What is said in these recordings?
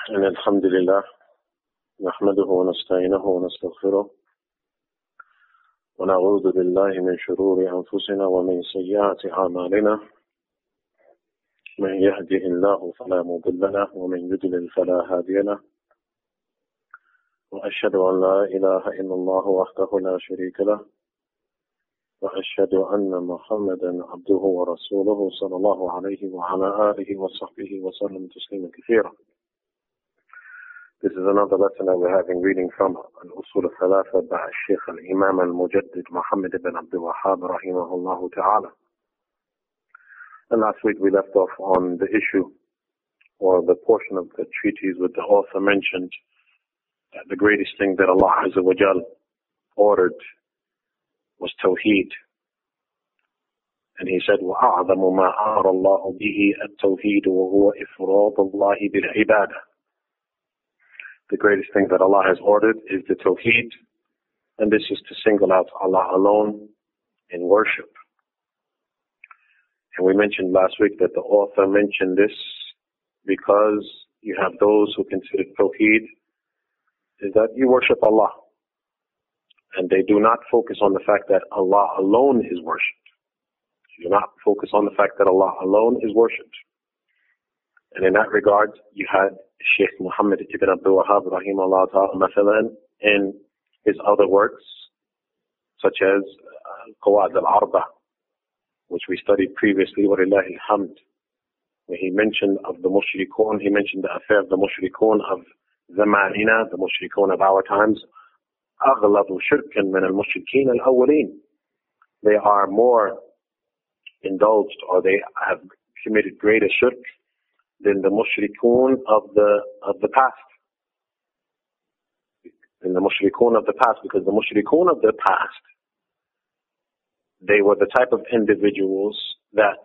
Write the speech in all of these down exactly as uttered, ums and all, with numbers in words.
إن الحمد لله نحمده ونستعينه ونستغفره ونعوذ بالله من شرور أنفسنا ومن سيئات أعمالنا من يهده الله فلا مضل له ومن يضلل فلا هادي له وأشهد أن لا إله إلا الله وحده لا شريك له وأشهد أن محمدا عبده ورسوله صلى الله عليه وعلى آله وصحبه وسلم تسليما كثيرا. This is another lesson that we're having reading from Al-Usul al-Thalatha by Shaykh al-Imam al-Mujaddid Muhammad ibn Abdul Wahhab rahimahullah ta'ala. And last week we left off on the issue or the portion of the treatise where the author mentioned that the greatest thing that Allah Azza wa Jal ordered was Tawheed. And he said, وَأَعْظَمُ مَا أَمَرَ اللَّهُ بِهِ التَّوْحِيدُ وَهُوَ إِفْرَاضُ اللَّهِ بِالْعِبَادَةِ. The greatest thing that Allah has ordered is the Tawheed, and this is to single out Allah alone in worship. And we mentioned last week that the author mentioned this because you have those who consider Tawheed is that you worship Allah, and they do not focus on the fact that Allah alone is worshipped. You do not focus on the fact that Allah alone is worshipped. And in that regard, you had Shaykh Muhammad ibn Abdul Wahhab rahimahullah ta'ala mathalan in his other works, such as Qawa'id al-Arba, which we studied previously, walillahi alhamd, where he mentioned of the mushrikun, he mentioned the affair of the mushrikun of zamanina, the mushrikun of our times, أغلظ شركا من المشركين الأولين. They are more indulged, or they have committed greater shirk than the mushrikun of the of the past. Than the mushrikun of the past, because the mushrikun of the past, they were the type of individuals that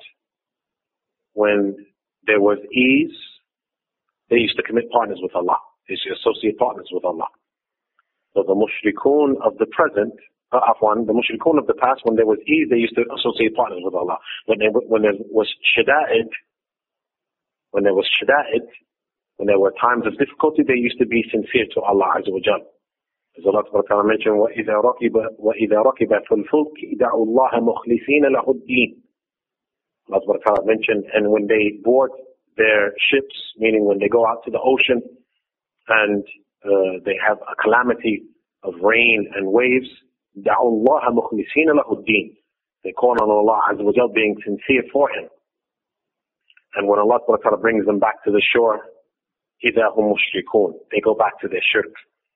when there was ease, they used to commit partners with Allah. They used to associate partners with Allah. So the mushrikun of the present, uh, afwan, the mushrikun of the past, when there was ease, they used to associate partners with Allah. When, they, when there was shada'id, when there was shada'id, when there were times of difficulty, they used to be sincere to Allah Azza wa Jal. As Allah Ta'ala mentioned, وَإِذَا رَكِبَ وَإِذَا رَكِبَ فِي الْفُلْكِ دَعُوا اللَّهَ مُخْلِصِينَ لَهُ الدِّينَ. Allah Ta'ala mentioned, and when they board their ships, meaning when they go out to the ocean and uh, they have a calamity of rain and waves, دَعُوا اللَّهَ مُخْلِصِينَ لَهُ الدِّينَ. They call on Allah Azza wa Jal being sincere for Him. And when Allah Ta'ala brings them back to the shore, إِذَا هُمْ مُشْرِكُونَ. They go back to their shirk.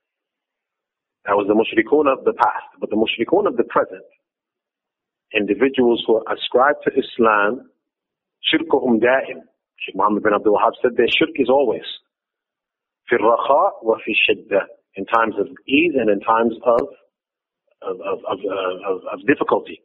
That was the mushrikun of the past. But the mushrikun of the present, individuals who ascribe to Islam, shirkuhum da'im. Shaykh Muhammad bin Abdul Wahhab said their shirk is always fi al-rakha wa fi shidda, in times of ease and in times of of of of, of, of difficulty.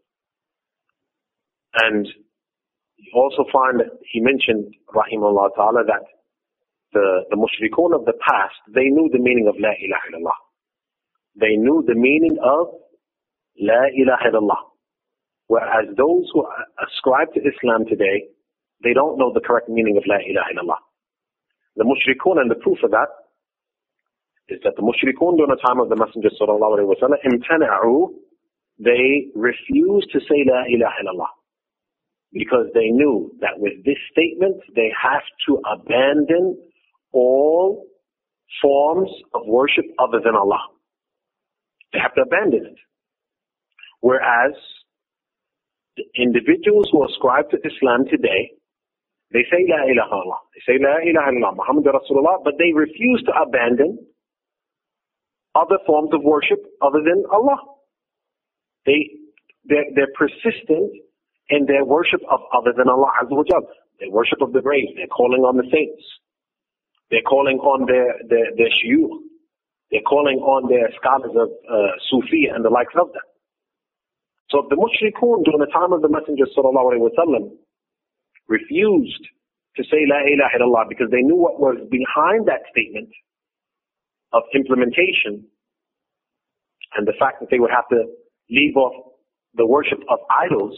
And you also find that he mentioned, rahimahullah ta'ala, that the, the mushrikun of the past, they knew the meaning of La ilaha illallah. They knew the meaning of La ilaha illallah. Whereas those who ascribe to Islam today, they don't know the correct meaning of La ilaha illallah. The mushrikun, and the proof of that is that the mushrikun during the time of the Messenger sallallahu alayhi wa sallam, imtana'u, they refused to say La ilaha illallah. Because they knew that with this statement, they have to abandon all forms of worship other than Allah. They have to abandon it. Whereas the individuals who ascribe to Islam today, they say La ilaha illallah. They say La ilaha illallah, Muhammadur Rasulullah, but they refuse to abandon other forms of worship other than Allah. They, they're, they're persistent in their worship of other than Allah Azza wa Jal. Their worship of the graves. They're calling on the saints. They're calling on their, their, their shuyukh. They're calling on their scholars of uh, Sufi and the likes of that. So if the mushrikun during the time of the Messenger sallallahu alayhi wa sallam refused to say La ilaha illallah because they knew what was behind that statement of implementation and the fact that they would have to leave off the worship of idols.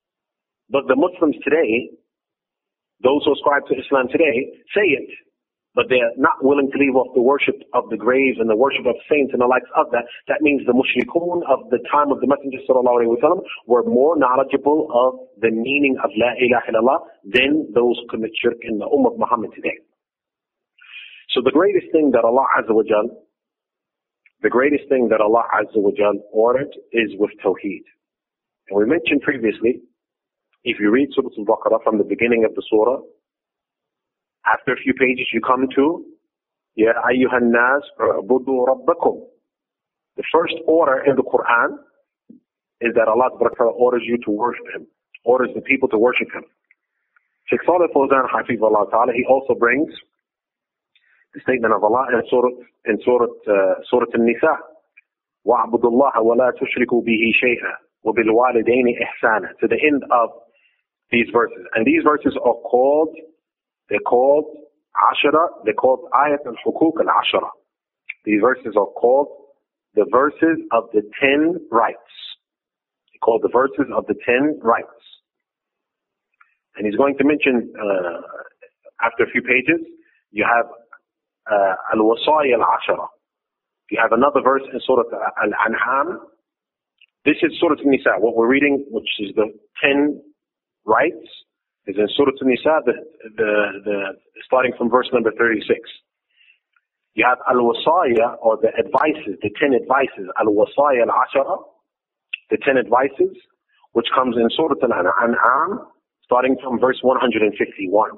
But the Muslims today, those who ascribe to Islam today, say it, but they're not willing to leave off the worship of the graves and the worship of saints and the likes of that. That means the mushrikun of the time of the Messenger sallallahu alaihi wasallam were more knowledgeable of the meaning of La ilaha illallah than those who commit shirk in the Ummah of Muhammad today. So the greatest thing that Allah Azza wa Jal, the greatest thing that Allah Azza wa Jal ordered is with Tawheed. And we mentioned previously, if you read Surah Al-Baqarah from the beginning of the surah, after a few pages you come to Ya ayyuhan nas u'budu rabbakum. The first order in the Quran is that Allah orders you to worship Him, orders the people to worship Him. Shaykh Salih Fawzan Hafizahullah Ta'ala, he also brings the statement of Allah in Surah in Surah uh, Surah An-Nisa, وَاعْبُدُوا اللَّهَ وَلَا تُشْرِكُوا بِهِ شَيْئًا وَبِالْوَالِدَيْنِ إِحْسَانًا, to the end of these verses. And these verses are called, they're called Ashara, they're called Ayat al-Hukuk al-Ashara. These verses are called the verses of the ten rights. They're called the verses of the ten rights. And he's going to mention, uh, after a few pages, you have uh, Al-Wasaya al-Ashara. You have another verse in Surah Al-An'am. This is Surah An-Nisa. What we're reading, which is the ten rights, is in Surah An-Nisa, the, the, the, starting from verse number thirty-six. You have Al-Wasaya, or the advices, the ten advices, Al-Wasaya al-Ashara, the ten advices, which comes in Surah Al-An'am, starting from verse one hundred fifty-one.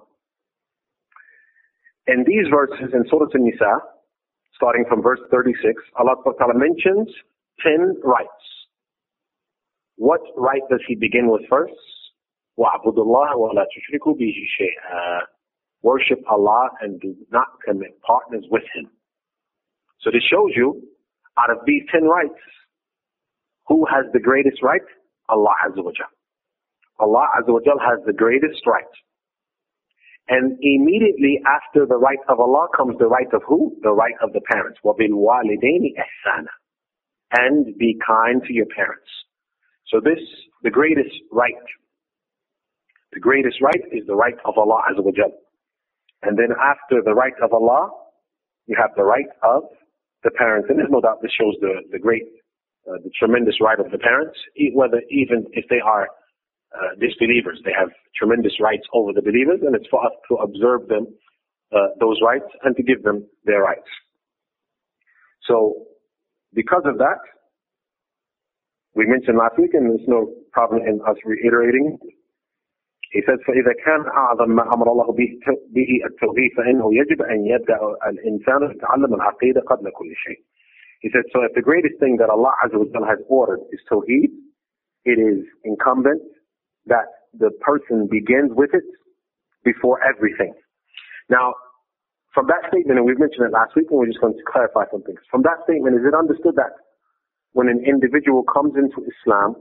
In these verses in Surah An-Nisa, starting from verse thirty-six, Allah Ta'ala mentions ten rights. What right does He begin with first? وَاعْبُدُوا اللَّهَ وَلَا تُشْرِكُوا بِهِ شَيْئًا. Worship Allah and do not commit partners with Him. So this shows you, out of these ten rights, who has the greatest right? Allah Azza wa Jal. Allah Azza wa Jal has the greatest right. And immediately after the right of Allah comes the right of who? The right of the parents. وَبِالْوَالِدَيْنِ إِحْسَانًا. And be kind to your parents. So this, the greatest right, the greatest right is the right of Allah Azza wa Jal. And then after the right of Allah, you have the right of the parents. And there's no doubt this shows the, the great, uh, the tremendous right of the parents, whether even if they are uh, disbelievers, they have tremendous rights over the believers, and it's for us to observe them, uh, those rights, and to give them their rights. So, because of that, we mentioned last week, and there's no problem in us reiterating. He says, فَإِذَا كَانَ أَعْظَمَ مَا أَمَرَ اللَّهُ بِهِ التَّوْحِيدُ فَإِنَّهُ يَجِبُ أَنْ يَبْدَأَ الْإِنسَانُ يَتَعَلَّمَ الْعَقِيدَةَ قَبْلَ كُلِّ شَيْءٍ. He said, so if the greatest thing that Allah Azza wa Jalla has ordered is Tawheed, it is incumbent that the person begins with it before everything. Now, from that statement, and we've mentioned it last week, and we're just going to clarify some things. From that statement, is it understood that when an individual comes into Islam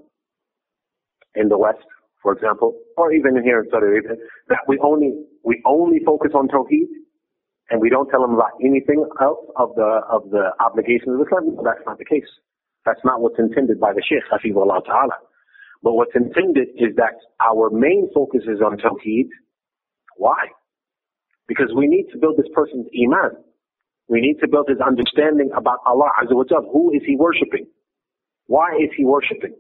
in the West, for example, or even here in Saudi Arabia, that we only we only focus on Tawheed and we don't tell them about anything else of the of the obligations of Islam? No, that's not the case. That's not what's intended by the Shaykh, Hafizahullah Ta'ala. But what's intended is that our main focus is on Tawheed. Why? Because we need to build this person's Iman. We need to build his understanding about Allah Azza wa Jalla. Who is he worshipping? Why is he worshipping?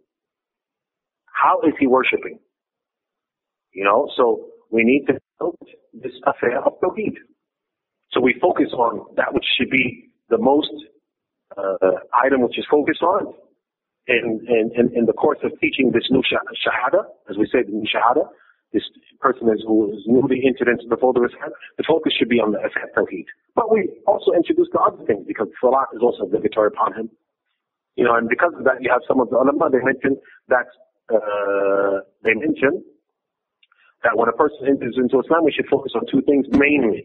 How is he worshipping? You know, so we need to build this affair of Tawheed. So we focus on that which should be the most uh, item which is focused on in, in, in the course of teaching this new shahada, as we say, the new shahada. This person is who is newly entered into the fold of Islam. The focus should be on the affair of Tawheed. But we also introduce the other things because Salah is also obligatory upon him. You know, and because of that, you have some of the ulama, they mention that uh, they mention that when a person enters into Islam, we should focus on two things mainly.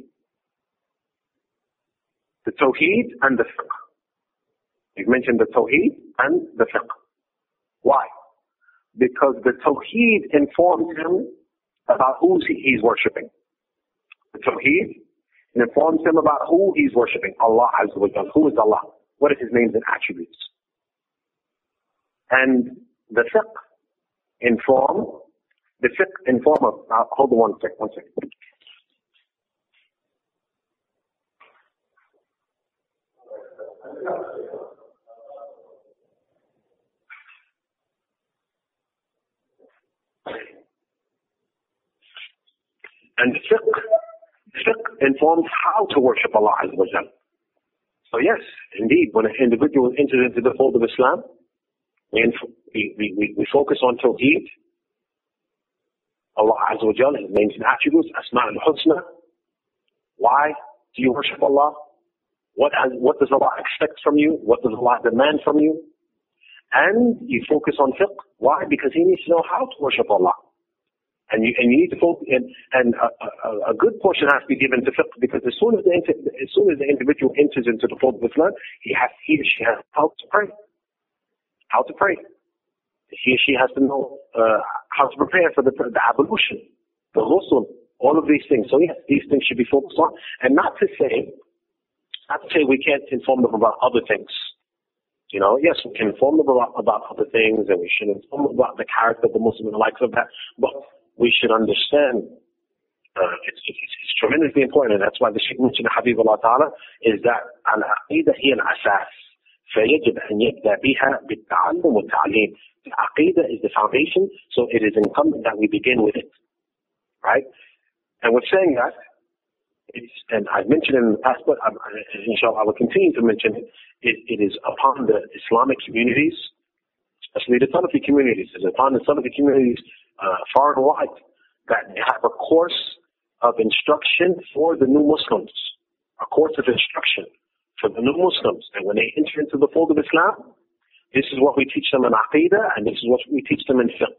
The Tawheed and the Fiqh. You've mentioned the Tawheed and the Fiqh. Why? Because the Tawheed informs him about who he's worshipping. The Tawheed informs him about who he's worshipping. Allah Azza wa Jalla. Who is Allah? What are His names and attributes? And the Fiqh inform, the Fiqh inform of, uh, hold on one second, one second. And the fiqh, fiqh informs how to worship Allah Azza wa Jal. So yes, indeed, when an individual enters into the fold of Islam, we, we, we, we focus on Tawheed, Allah Azza wa Jal, His names and attributes, Asma al-Husna. Why do you worship Allah? What, has, what does Allah expect from you? What does Allah demand from you? And you focus on fiqh. Why? Because He needs to know how to worship Allah. And you, and you need to focus, and, and a, a, a good portion has to be given to fiqh, because as soon as the as soon as the individual enters into the fold of Islam, he has he or she has how to pray, how to pray. He or she has to know uh, how to prepare for the, the ablution, the ghusl, all of these things. So yes, these things should be focused on, and not to say, not to say we can't inform them about other things. You know, yes, we can inform them about, about other things, and we should inform them about the character of the Muslim and the likes of that, but we should understand uh, it's, it's, it's tremendously important, and that's why the Shaykh mentioned Habibullah Ta'ala is that al-aqidah hiya al-asas, فيجب أن يبدأ بها بالتعلم والتعليم. The aqidah is the foundation, so it is incumbent that we begin with it, right? And we're saying that, it's, and I've mentioned it in the past, but I'm, inshallah I will continue to mention it, it, it is upon the Islamic communities, especially the Salafi communities, it's upon the Salafi communities Uh, far and wide, that they have a course of instruction for the new Muslims, a course of instruction for the new Muslims. And when they enter into the fold of Islam, this is what we teach them in Aqidah, and this is what we teach them in Fiqh.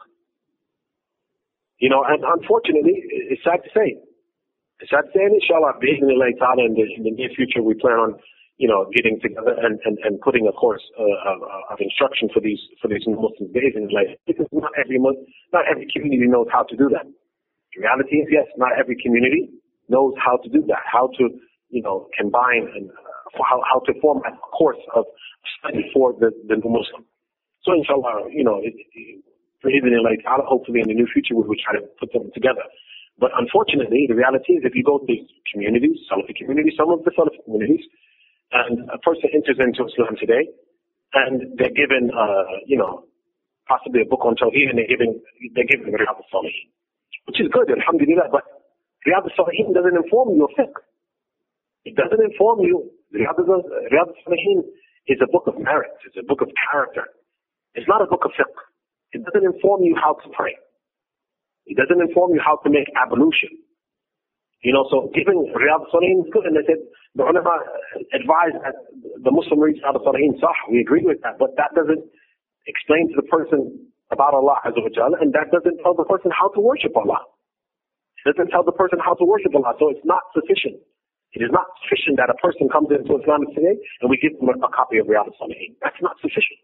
You know, and unfortunately, it's sad to say. It's sad to say, and inshallah, in the, in the near future, we plan on, you know, getting together and, and, and putting a course uh, of, of instruction for these for these Muslims days in life, because not every not every community knows how to do that. The reality is, yes, not every community knows how to do that, how to, you know, combine and uh, how how to form a course of study for the, the new Muslim. So inshallah, you know, it, it, for even in like hopefully in the near future we will try to put them together. But unfortunately, the reality is, if you go to these communities, Salafi communities, some of the Salafi communities, and a person enters into Islam today, and they're given, uh, you know, possibly a book on Tawheed, and they're given, they're given Riyadh al-Salihin, which is good, alhamdulillah, but Riyadh al-Salihin doesn't inform you of fiqh. It doesn't inform you. Riyadh al-Salihin is a book of merit. It's a book of character. It's not a book of fiqh. It doesn't inform you how to pray. It doesn't inform you how to make ablution. You know, so giving Riyadh al-Salihin is good, and they said, the ulama advised that the Muslim reads Riyadh al-Salihin, sah, we agree with that, but that doesn't explain to the person about Allah Azza wa Jalla, and that doesn't tell the person how to worship Allah. It doesn't tell the person how to worship Allah, so it's not sufficient. It is not sufficient that a person comes into Islam today and we give them a, a copy of Riyadh al-Salihin. That's not sufficient.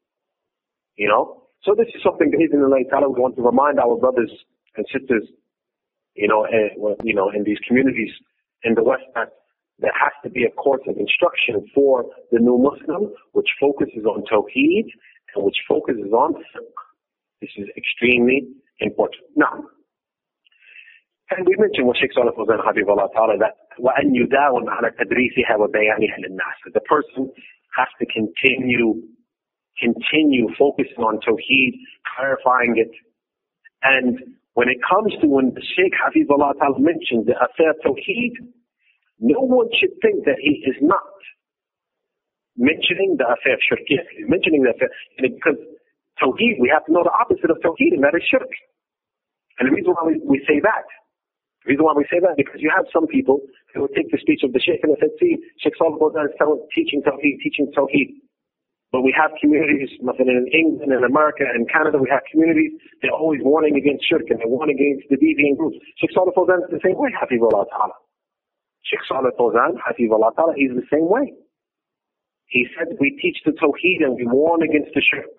You know? So this is something that in Allah Ta'ala we want to remind our brothers and sisters, you know, uh, you know, in these communities in the West, that there has to be a course of instruction for the new Muslim, which focuses on Tawheed and which focuses on fiqh. This is extremely important. Now, and we mentioned with Sheikh Salih Fawzan Habibullah Ta'ala that وَأَنْ يُدَاوَمْ عَلَى تَدْرِيسِهَا وَبَيَانِهَا لِلنَّاسِ. The person has to continue, continue focusing on Tawheed, clarifying it. And when it comes to when the Sheikh Habibullah Ta'ala mentioned the affair of Tawheed, no one should think that he is not mentioning the affair of shirk. Yes, he's mentioning the affair, because Tawheed, we have to know the opposite of Tawheed, and that is shirk. And the reason why we, we say that, the reason why we say that, because you have some people who would take the speech of the Sheikh and they say, see, Sheikh Salih Fawzan is teaching Tawheed, teaching Tawheed. But we have communities, in England and America and Canada, we have communities, they're always warning against shirk and they're warning against the deviant groups. Sheikh Salih Fawzan is the same way, Hafizullah Ta'ala. Sheikh Salih Fawzan, Hafizullah Ta'ala, he's the same way. He said, we teach the Tawheed and we warn against the shirk.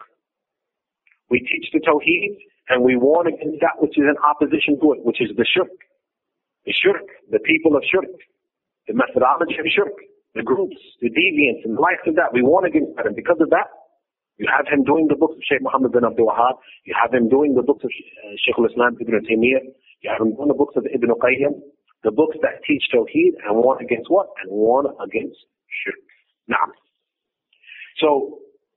We teach the Tawheed and we warn against that which is in opposition to it, which is the shirk. The shirk, the people of shirk, the methodology of shirk, the groups, the deviants, and the likes of that. We warn against that. And because of that, you have him doing the books of Shaykh Muhammad bin Abdul Wahab. You have him doing the books of uh, Shaykh al-Islam Ibn Taymiyyah. You have him doing the books of Ibn Qayyim. The books that teach Tawheed and warn against what? And warn against shirk. Now, So,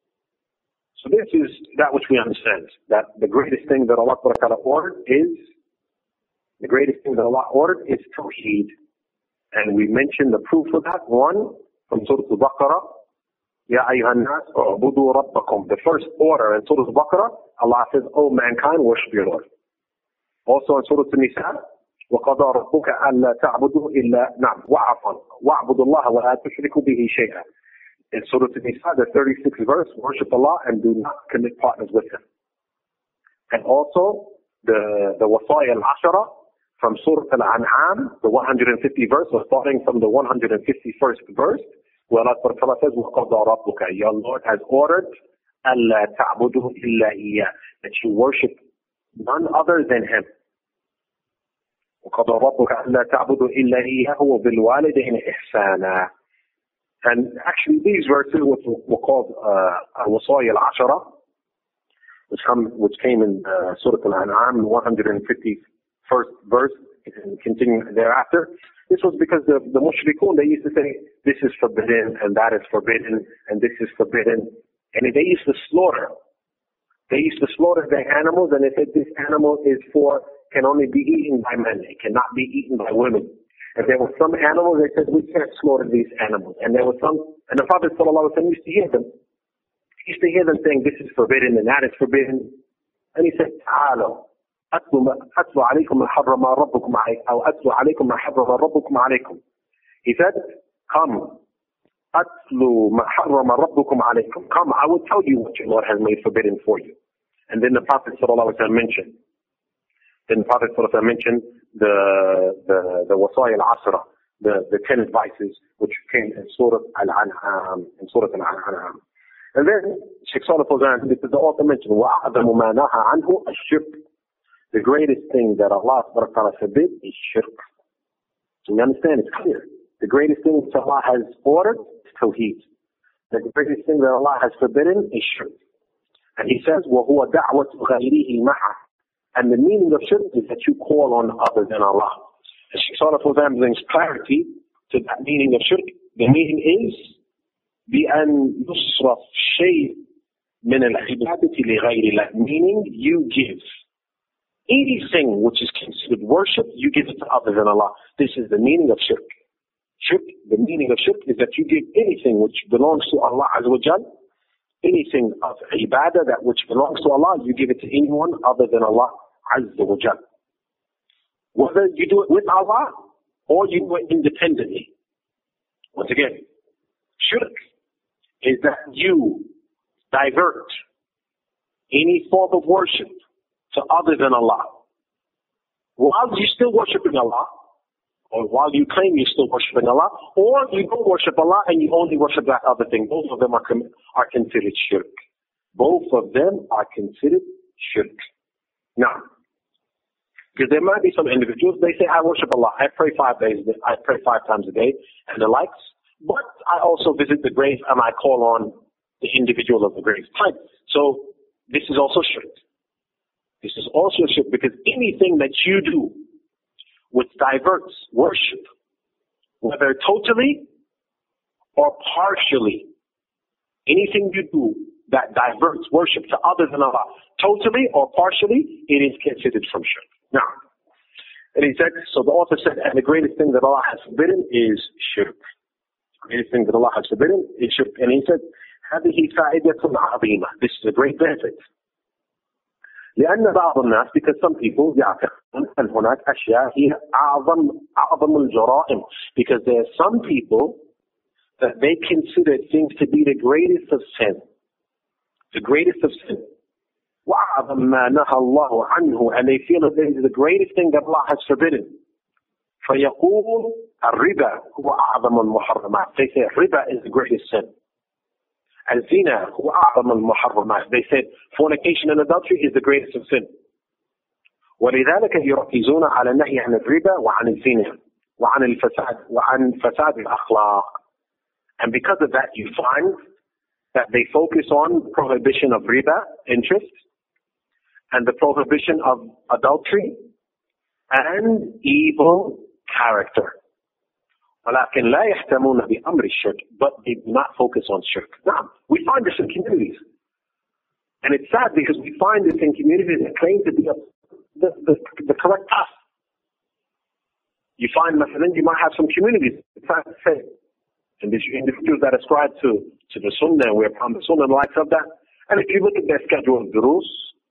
so this is that which we understand, that the greatest thing that Allah ordered is, the greatest thing that Allah ordered is Tawheed. And we mentioned the proof of that. One, from Surah Al-Baqarah, Ya ayyuhan nas u'budu rabbakum. The first order in Surah Al-Baqarah, Allah says, "O mankind, worship your Lord." Also in Surah An-Nisa, وَقَضَى رَبُّكَ أَلَّا تَعْبُدُوا إِلَّا نعم وَعَفًا وَاعْبُدُوا اللَّهَ وَلَا تُشْرِكُوا بِهِ شَيْئًا. In Surah An-Nisa, the thirty-sixth verse, worship Allah and do not commit partners with Him. And also the the wasaya al-ashara from Surah Al-An'am, the one hundred fiftieth verse, or starting from the one hundred fifty-first verse, where Allah says, وَقَضَى رَبُّكَ, your Lord has ordered أَلَّا تَعْبُدُوا إِلَّا إِيَّهُ, that you worship none other than Him. وَقَضَى رَبُّكَ أَلَّا تَعْبُدُوا إِلَّا إِيَّهُ وَبِالْوَالِدَيْنِ إِحْسَانًا. And actually these verses, which were called uh, al-wasaya al-ashara, which, come, which came in uh, Surah Al-An'am, the one hundred fifty-first verse, and continuing thereafter. This was because the, the mushrikun, they used to say, this is forbidden, and that is forbidden, and this is forbidden. And they used to slaughter. They used to slaughter their animals, and they said this animal is for, can only be eaten by men. It cannot be eaten by women. And there were some animals, they said, we can't slaughter these animals. And there were some, and the Prophet ﷺ used to hear them. He used to hear them saying, this is forbidden, and that is forbidden. And he said, ta'ala. أتلو عليكم ما حرم ربكم عليكم أو أتلو عليكم ما حرم ربكم عليكم. He said, come, أتلو ما حرم ربكم عليكم. Come, I will tell you what your Lord has made forbidden for you. And then the Prophet sallallahu alaihi wasallam mentioned, then the Prophet sallallahu alaihi wasallam mentioned the the the wasaya al-asra, the the ten advices which came in Surah Al-An'am, in Surah Al-An'am. And then Shaykh Salih Fawzan, this is the author mentioned, وَأَعْظَمُ مَا نَهَى عَنْهُ الشِّرْكُ. The greatest thing that Allah forbid is shirk. So we understand, it's clear. The greatest thing that Allah has ordered is tawheed. The greatest thing that Allah has forbidden is shirk. And He says, وَهُوَ دَعْوَةُ غَيْرِهِ مَعَهُ. And the meaning of shirk is that you call on other than Allah. And Shaykh Salih Fawzan brings clarity to that meaning of shirk. The meaning is بِأَنْ يُصْرَفْ شَيْءٍ مِنَ الْعِبَادَةِ لِغَيْرِ اللَّهِ. Meaning you give anything which is considered worship, you give it to other than Allah. This is the meaning of shirk. Shirk, the meaning of shirk is that you give anything which belongs to Allah Azza wa Jal, anything of ibadah that which belongs to Allah, you give it to anyone other than Allah Azza wa Jal. Whether you do it with Allah or you do it independently. Once again, shirk is that you divert any form of worship to other than Allah. While you're still worshiping Allah, or while you claim you're still worshiping Allah, or you don't worship Allah and you only worship that other thing, both of them are, are considered shirk. Both of them are considered shirk. Now, because there might be some individuals, they say, I worship Allah, I pray five days, I pray five times a day, and the likes, but I also visit the grave and I call on the individual of the grave. Fine. So, this is also shirk. This is also shirk because anything that you do which diverts worship, whether totally or partially, anything you do that diverts worship to other than Allah, totally or partially, it is considered from shirk. Now, and he said, so the author said, and the greatest thing that Allah has forbidden is shirk. The greatest thing that Allah has forbidden is shirk. And he said, هذه فائدة عظيمة. This is a great benefit. لأن بعض الناس, because some people يعتقدون أن هناك أشياء هي أعظم أعظم الجرائم, because there are some people that they consider things to be the greatest of sin, the greatest of sin. وأعظم ما نهى الله عنه, and they feel that this is the greatest thing that Allah has forbidden. فيقول الربا هو أعظم المحرمات. They say riba is the greatest sin. الزنا هو أعظم المحرمات. They said fornication and adultery is the greatest of sin. ولذلك يركزون على النهي عن الربا وعن الزنا وعن الفساد وعن فساد الأخلاق. And because of that, you find that they focus on prohibition of riba, interest, and the prohibition of adultery and evil character. ولكن لا يهتمون بأمر الشرك, but they do not focus on shirk. Now, we find this in communities. And it's sad because we find this in communities that claim to be a, the, the, the correct path. You find, مثلا, you might have some communities, it's sad to say, and these individuals that ascribe to, to the Sunnah, we're upon the Sunnah and the likes of that. And if you look at their schedule of durus,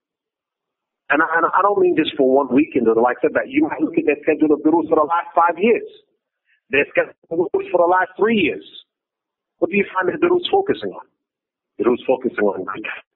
and I, and I don't mean just for one weekend or the likes of that, you might look at their schedule of durus for the last five years. Their schedule of durus for the last three years. What do you find the durus focusing on? The durus focusing on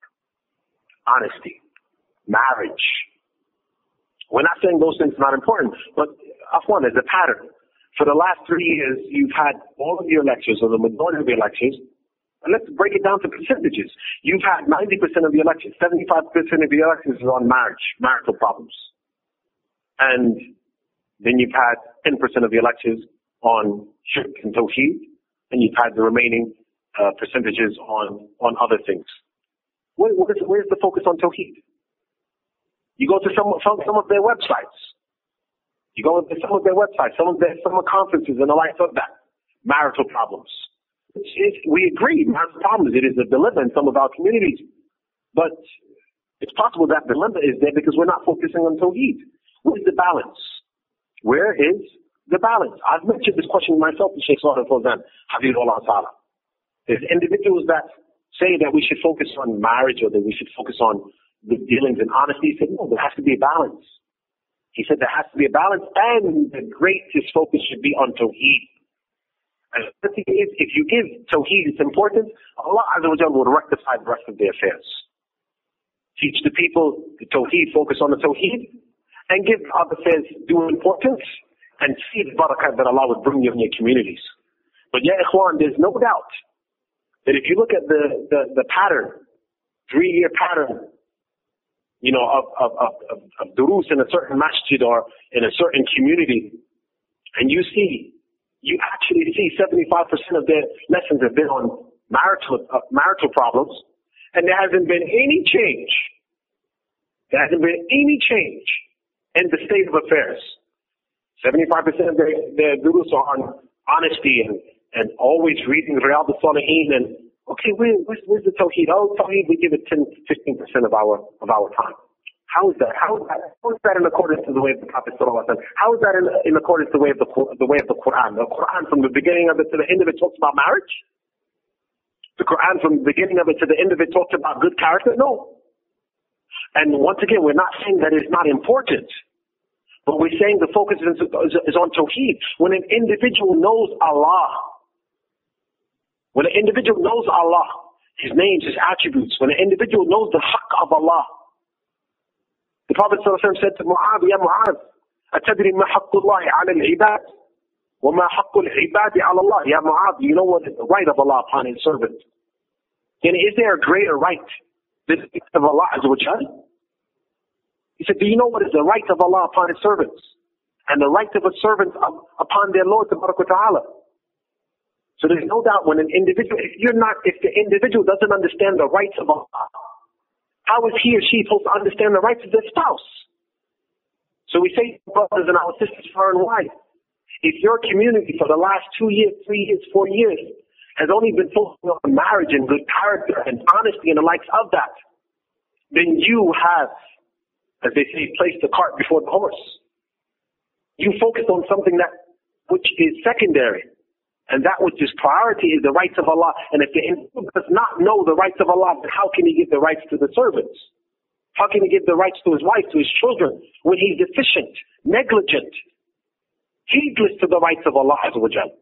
honesty, marriage. We're not saying those things are not important, but Afwan, there's a pattern. For the last three years, you've had all of your lectures, or the majority of your lectures, and let's break it down to percentages. You've had ninety percent of your lectures, seventy-five percent of your lectures are on marriage, marital problems. And then you've had ten percent of your lectures on shirk and tawheed, and you've had the remaining uh, percentages on, on other things. Where, where is, where's the focus on tawheed? You go to some, some, some of their websites. You go to some of their websites, some of their summer conferences and the likes of that. Marital problems. It's, it's, we agree, marital problems, it is a dilemma in some of our communities. But it's possible that dilemma is there because we're not focusing on tawheed. Where's the balance? Where is the balance? I've mentioned this question myself to Sheikh Salih Al-Fawzan, Hafidhullah Ta'ala. There's individuals that say that we should focus on marriage or that we should focus on the dealings and honesty. He said, no, there has to be a balance. He said there has to be a balance, and the greatest focus should be on tawheed. And the thing is, if you give tawheed its importance, Allah Azza wa Jalla will rectify the rest of their affairs. Teach the people the tawheed, focus on the tawheed, and give other affairs due importance, and see the barakah that Allah would bring you in your communities. But yeah, ikhwan, there's no doubt that if you look at the, the, the pattern, three-year pattern, you know, of, of, of, of, of durus in a certain masjid or in a certain community, and you see, you actually see seventy-five percent of their lessons have been on marital, uh, marital problems, and there hasn't been any change. There hasn't been any change in the state of affairs. seventy-five percent of their, their durus are on honesty and, and always reading Riyadh al-Salihin and okay, where, where's, where's the tawheed? Oh, tawheed, we give it ten, fifteen percent of our, of our time. How is that? How is that? How is that in accordance to the way of the Prophet sallallahu alaihi wasallam? How is that in, in accordance to the way of the, the way of the Quran? The Quran from the beginning of it to the end of it talks about marriage? The Quran from the beginning of it to the end of it talks about good character? No. And once again, we're not saying that it's not important. But we're saying the focus is, is, is on tawheed. When an individual knows Allah, when an individual knows Allah, His names, His attributes, when an individual knows the haqq of Allah, the Prophet ﷺ said to Mu'adh, Ya Mu'adh, أتدري ما حق الله على العباد وما حق العباد على الله. Ya Mu'adh, you know what is the right of Allah upon His servant? And is there a greater right than the right of Allah Azza wa Jalla? He said, do you know what is the right of Allah upon His servants? And the right of a servant upon their Lord Tabarak wa Ta'ala. So there's no doubt when an individual, if you're not, if the individual doesn't understand the rights of Allah, how is he or she supposed to understand the rights of their spouse? So we say, brothers and our sisters far and wide, if your community for the last two years, three years, four years has only been focusing on marriage and good character and honesty and the likes of that, then you have, as they say, placed the cart before the horse. You focused on something that, which is secondary. And that which is priority is the rights of Allah. And if the individual does not know the rights of Allah, then how can he give the rights to the servants? How can he give the rights to his wife, to his children, when he's deficient, negligent, heedless to the rights of Allah Azza wa Jalla?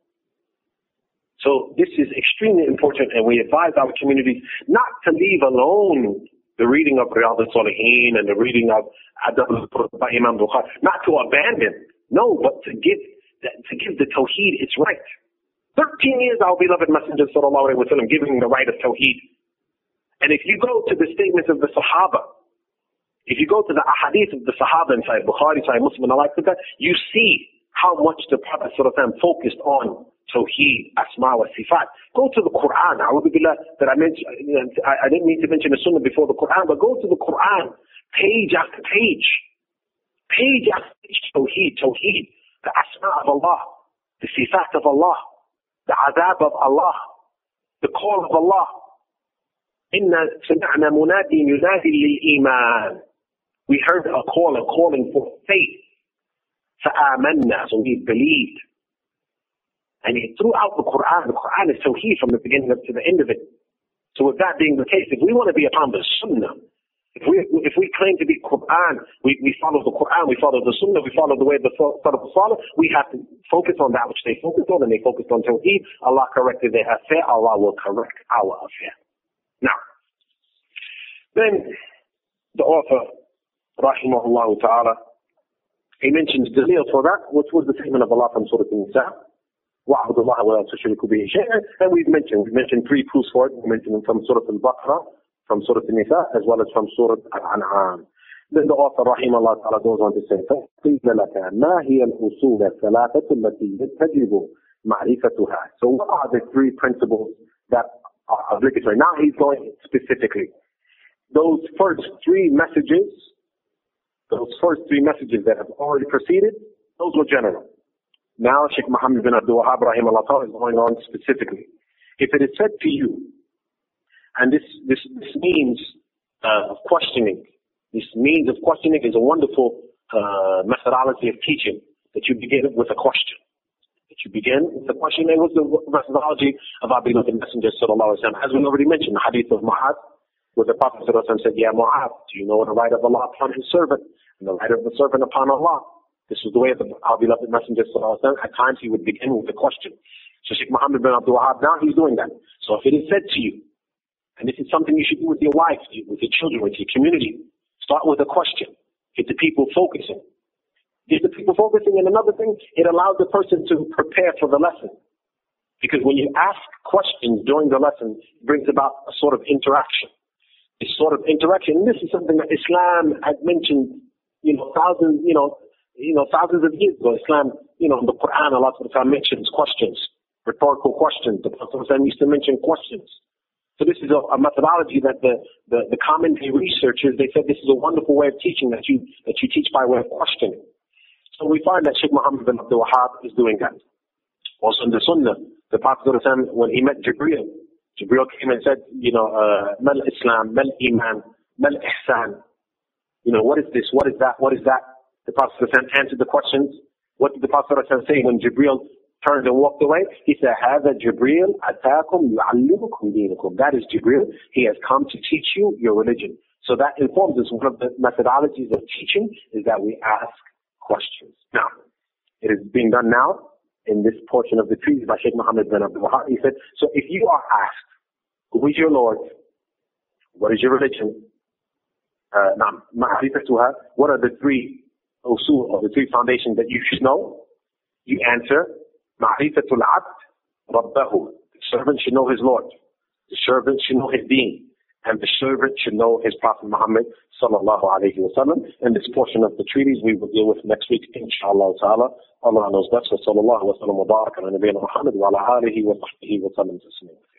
So this is extremely important, and we advise our communities not to leave alone the reading of Riyadh al-Salihin and the reading of Adab al-Qur'an by Imam Bukhari, not to abandon, no, but to give, to give the tawheed its right. Thirteen years our beloved Messenger sallallahu alaihi wasallam giving the right of tawheed. And if you go to the statements of the Sahaba, if you go to the ahadith of the Sahaba in Sahih Bukhari, Sahih Muslim and all like that, you see how much the Prophet sallallahu alaihi wasallam focused on tawheed, asma wa sifat. Go to the Quran. That I mentioned, I didn't mean to mention the Sunnah before the Quran, but go to the Quran, page after page, page after page, tawheed, tawheed, the asma of Allah. the sifat of Allah, the azab of Allah, the call of Allah. Inna sami'na munadin yunadi lil-iman. We heard a call, a calling for faith. فآمنا, so we believed. And throughout the Quran, the Quran is tawheed from the beginning to the end of it. So with that being the case, if we want to be upon the Sunnah, if we if we claim to be Quran, we, we follow the Quran, we follow the Sunnah, we follow the way the Salaf follow, we have to focus on that which they focused on, and they focused on tawheed. Allah corrected their affair, Allah will correct our affair. Now, then the author, rahimahullah ta'ala, he mentions dalil for that, which was the statement of Allah from Surah An-Nisa. وَعْبُدُ اللَّهَ وَلَا تُشْرِكُوا بِهِ شَيْئًا. And we've mentioned, we mentioned three proofs for it. We mentioned them from Surah Al-Baqarah, from Surah An-Nisa, as well as from Surah Al-An'am. Then the author, rahimahullah ta'ala, goes on to say, فَقِيلَ لَكَ مَا هِيَ الْأُصُولَ الثَّلَاثَةُ الَّتِي يَجِبُ مَعْرِفَتُهَا. So what are the three principles that are obligatory? Now he's going specifically. Those first three messages, those first three messages that have already preceded, those were general. Now Sheikh Muhammad bin Abdul Wahhab rahimahullah ta'ala is going on specifically. If it is said to you, and this this, this means uh, of questioning, this means of questioning is a wonderful uh, methodology of teaching, that you begin with a question. That you begin with a question. It was the methodology of our beloved Messenger sallallahu alaihi wasallam. As we already mentioned, the hadith of Mu'adh, where the Prophet sallallahu alaihi wasallam said, Ya Mu'adh, do you know the right of Allah upon his servant, and the right of the servant upon Allah? This was the way of the, our beloved Messenger sallallahu alaihi wasallam. At times he would begin with a question. So Sheikh Muhammad bin Abdul Wahhab, now he's doing that. So if it is said to you, and this is something you should do with your wife, with your children, with your community, start with a question. Get the people focusing. Get the people focusing. And another thing, it allows the person to prepare for the lesson. Because when you ask questions during the lesson, it brings about a sort of interaction. This sort of interaction, and this is something that Islam had mentioned, you know, thousands, you know, you know, thousands of years ago. Islam, you know, in the Quran, Allah subhanahu wa ta'ala mentions questions, rhetorical questions. The Prophet used to mention questions. So this is a, a methodology that the, the, the commentary researchers, they said this is a wonderful way of teaching, that you, that you teach by way of questioning. So we find that Sheikh Muhammad bin Abdul Wahhab is doing that. Also in the Sunnah, the Prophet when he met Jibreel, Jibreel came and said, you know, uh, Mal Islam, Mal Iman, Mal Ihsan. You know, what is this? What is that? What is that? The Prophet answered the questions. What did the Prophet say when Jibreel turned and walked away? He said, هَذَا جِبْرِيلٌ أَتَاكُمْ يُعَلِّمُكُمْ دِينَكُمْ. That is Jibreel. He has come to teach you your religion. So that informs us, one of the methodologies of teaching is that we ask questions. Now, it is being done now in this portion of the treatise by Sheikh Muhammad bin Abdul Wahhab. He said, so if you are asked, who is your Lord? What is your religion? Uh, what are the three usul, or the three foundations that you should know? You answer, Ma'rifatul Abd Rabbahu. The servant should know his Lord. The servant should know his deen. And the servant should know his Prophet Muhammad sallallahu alayhi wa sallam. And this portion of the treatise we will deal with next week, inshallah ta'ala. Allah knows best. Wa sallallahu wa sallam wa baraka ala nabiyyina Muhammad wa ala alihi wa sahbihi wa sallam.